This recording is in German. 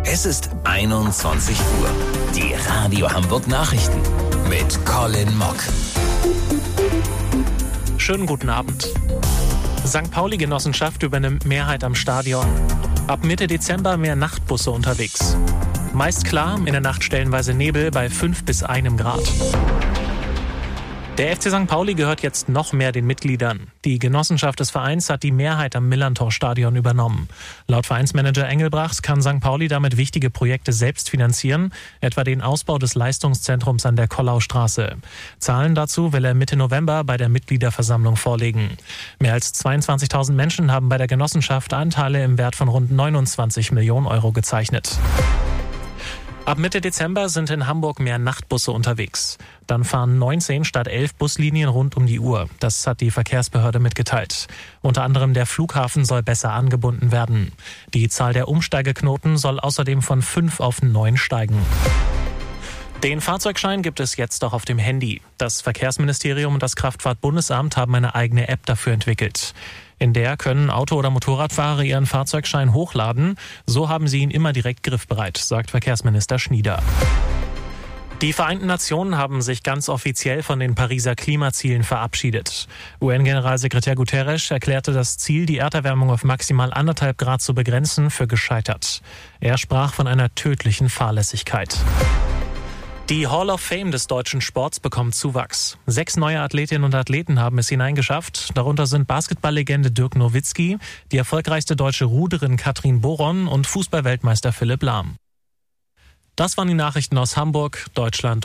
Es ist 21 Uhr. Die Radio Hamburg Nachrichten mit Colin Mock. Schönen guten Abend. St. Pauli-Genossenschaft übernimmt Mehrheit am Stadion. Ab Mitte Dezember mehr Nachtbusse unterwegs. Meist klar, in der Nacht stellenweise Nebel bei 5 bis 1 Grad. Der FC St. Pauli gehört jetzt noch mehr den Mitgliedern. Die Genossenschaft des Vereins hat die Mehrheit am Millerntor-Stadion übernommen. Laut Vereinsmanager Engelbrecht kann St. Pauli damit wichtige Projekte selbst finanzieren, etwa den Ausbau des Leistungszentrums an der Kollaustraße. Zahlen dazu will er Mitte November bei der Mitgliederversammlung vorlegen. Mehr als 22.000 Menschen haben bei der Genossenschaft Anteile im Wert von rund 29 Millionen Euro gezeichnet. Ab Mitte Dezember sind in Hamburg mehr Nachtbusse unterwegs. Dann fahren 19 statt 11 Buslinien rund um die Uhr. Das hat die Verkehrsbehörde mitgeteilt. Unter anderem der Flughafen soll besser angebunden werden. Die Zahl der Umsteigeknoten soll außerdem von 5 auf 9 steigen. Den Fahrzeugschein gibt es jetzt auch auf dem Handy. Das Verkehrsministerium und das Kraftfahrtbundesamt haben eine eigene App dafür entwickelt. In der können Auto- oder Motorradfahrer ihren Fahrzeugschein hochladen. So haben sie ihn immer direkt griffbereit, sagt Verkehrsminister Schnieder. Die Vereinten Nationen haben sich ganz offiziell von den Pariser Klimazielen verabschiedet. UN-Generalsekretär Guterres erklärte das Ziel, die Erderwärmung auf maximal 1,5 Grad zu begrenzen, für gescheitert. Er sprach von einer tödlichen Fahrlässigkeit. Die Hall of Fame des deutschen Sports bekommt Zuwachs. 6 neue Athletinnen und Athleten haben es hineingeschafft. Darunter sind Basketballlegende Dirk Nowitzki, die erfolgreichste deutsche Ruderin Katrin Boron und Fußballweltmeister Philipp Lahm. Das waren die Nachrichten aus Hamburg, Deutschland